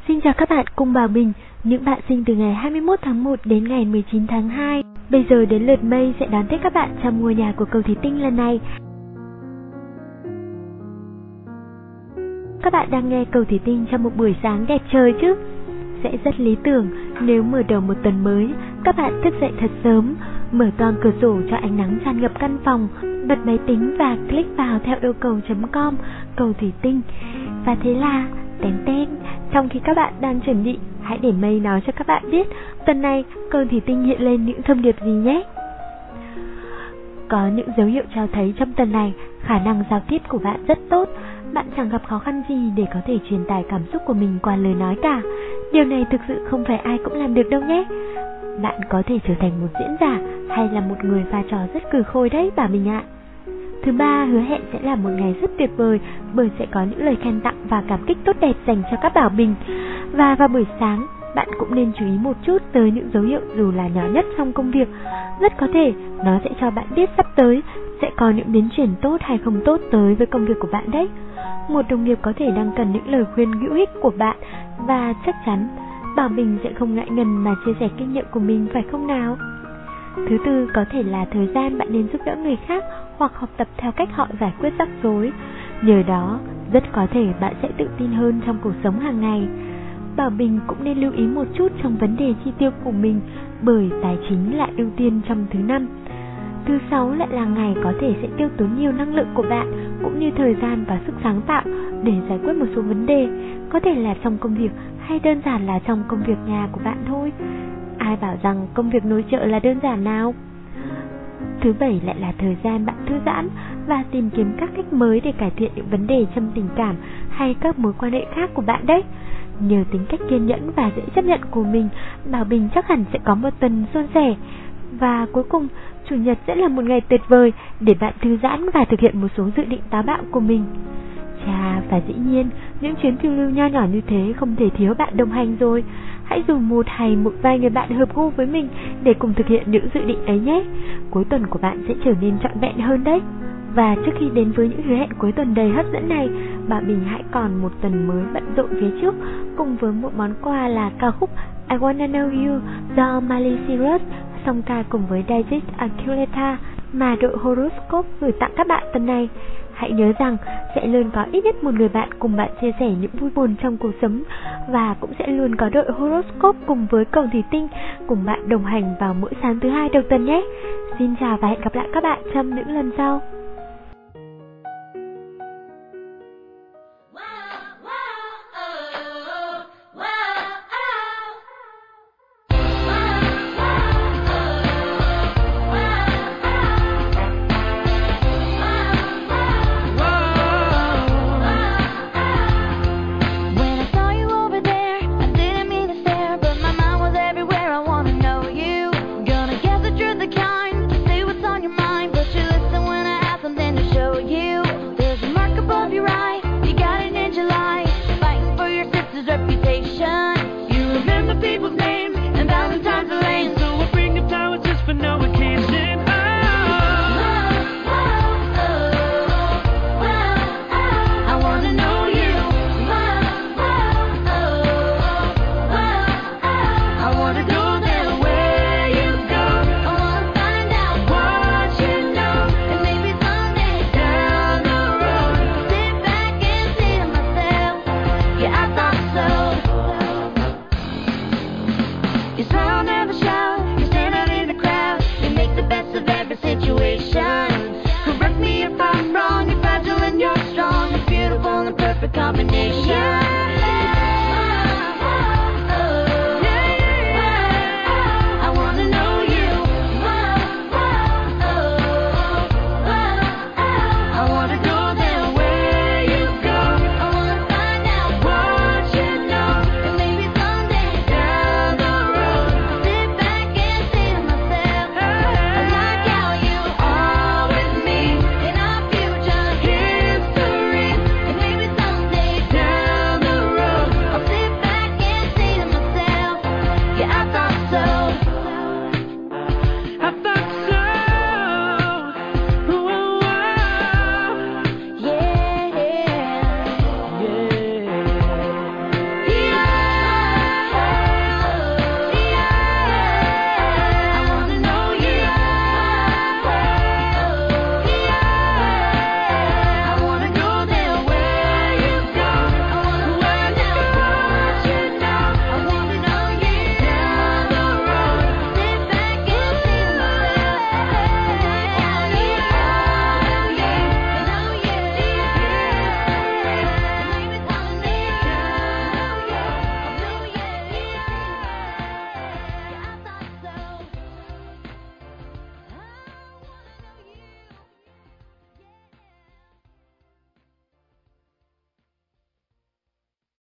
Xin chào các bạn cùng Bảo Bình, những bạn sinh từ ngày 21 tháng 1 đến ngày 19 tháng 2. Bây giờ đến lượt Mây sẽ đón tiếp các bạn trong ngôi nhà của cầu thủy tinh lần này. Các bạn đang nghe cầu thủy tinh trong một buổi sáng đẹp trời chứ? Sẽ rất lý tưởng nếu mở đầu một tuần mới, các bạn thức dậy thật sớm, mở toang cửa sổ cho ánh nắng tràn ngập căn phòng, bật máy tính và click vào theo yêu cầu.com cầu thủy tinh. Và thế là tên trong khi các bạn đang chuẩn bị, hãy để Mây nói cho các bạn biết tuần này cầu thủy tinh hiện lên những thông điệp gì nhé. Có những dấu hiệu cho thấy trong tuần này khả năng giao tiếp của bạn rất tốt. Bạn chẳng gặp khó khăn gì để có thể truyền tải cảm xúc của mình qua lời nói cả. Điều này thực sự không phải ai cũng làm được đâu nhé. Bạn có thể trở thành một diễn giả hay là một người pha trò rất cừ khôi đấy Bảo Bình ạ. Thứ ba hứa hẹn sẽ là một ngày rất tuyệt vời bởi sẽ có những lời khen tặng và cảm kích tốt đẹp dành cho các Bảo Bình. Và vào buổi sáng, bạn cũng nên chú ý một chút tới những dấu hiệu dù là nhỏ nhất trong công việc. Rất có thể nó sẽ cho bạn biết sắp tới sẽ có những biến chuyển tốt hay không tốt tới với công việc của bạn đấy. Một đồng nghiệp có thể đang cần những lời khuyên hữu ích của bạn và chắc chắn Bảo Bình sẽ không ngại ngần mà chia sẻ kinh nghiệm của mình, phải không nào? Thứ tư có thể là thời gian bạn nên giúp đỡ người khác hoặc học tập theo cách họ giải quyết rắc rối. Nhờ đó, rất có thể bạn sẽ tự tin hơn trong cuộc sống hàng ngày. Bảo Bình cũng nên lưu ý một chút trong vấn đề chi tiêu của mình bởi tài chính là ưu tiên trong thứ năm. Thứ sáu lại là ngày có thể sẽ tiêu tốn nhiều năng lượng của bạn cũng như thời gian và sức sáng tạo để giải quyết một số vấn đề, có thể là trong công việc hay đơn giản là trong công việc nhà của bạn thôi. Ai bảo rằng công việc nội trợ là đơn giản nào? Thứ bảy lại là thời gian bạn thư giãn và tìm kiếm các cách mới để cải thiện những vấn đề trong tình cảm hay các mối quan hệ khác của bạn đấy. Nhờ tính cách kiên nhẫn và dễ chấp nhận của mình, Bảo Bình chắc hẳn sẽ có một tuần suôn sẻ. Và cuối cùng, Chủ nhật sẽ là một ngày tuyệt vời để bạn thư giãn và thực hiện một số dự định táo bạo của mình. Chà, và dĩ nhiên, những chuyến phiêu lưu nho nhỏ như thế không thể thiếu bạn đồng hành rồi. Hãy dùng một hay một vài người bạn hợp gu với mình để cùng thực hiện những dự định ấy nhé. Cuối tuần của bạn sẽ trở nên trọn vẹn hơn đấy. Và trước khi đến với những hứa hẹn cuối tuần đầy hấp dẫn này, Bảo Bình hãy còn một tuần mới bận rộn phía trước cùng với một món quà là ca khúc I Wanna Know You do Miley Cyrus song ca cùng với Digit Aculeta mà đội Horoscope gửi tặng các bạn tuần này. Hãy nhớ rằng sẽ luôn có ít nhất một người bạn cùng bạn chia sẻ những vui buồn trong cuộc sống, và cũng sẽ luôn có đội Horoscope cùng với cầu thủy tinh cùng bạn đồng hành vào mỗi sáng thứ hai đầu tuần nhé. Xin chào và hẹn gặp lại các bạn trong những lần sau. Reputation. You remember people's names.